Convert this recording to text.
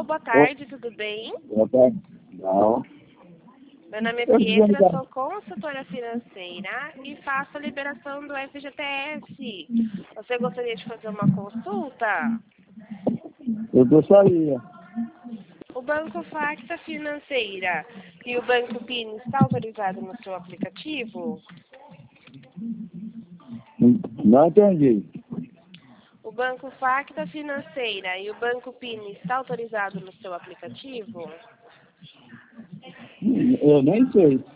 boa tarde, tudo bem? Boa tarde. Não. Meu nome é Pietra, sou consultora financeira e faço a liberação do FGTS. Você gostaria de fazer uma consulta? Eu gostaria. O Banco Facta Financeira e o Banco PIN está autorizado no seu aplicativo? Não entendi. O Banco Facta Financeira e o Banco PIN está autorizado no seu aplicativo? Eu nem sei.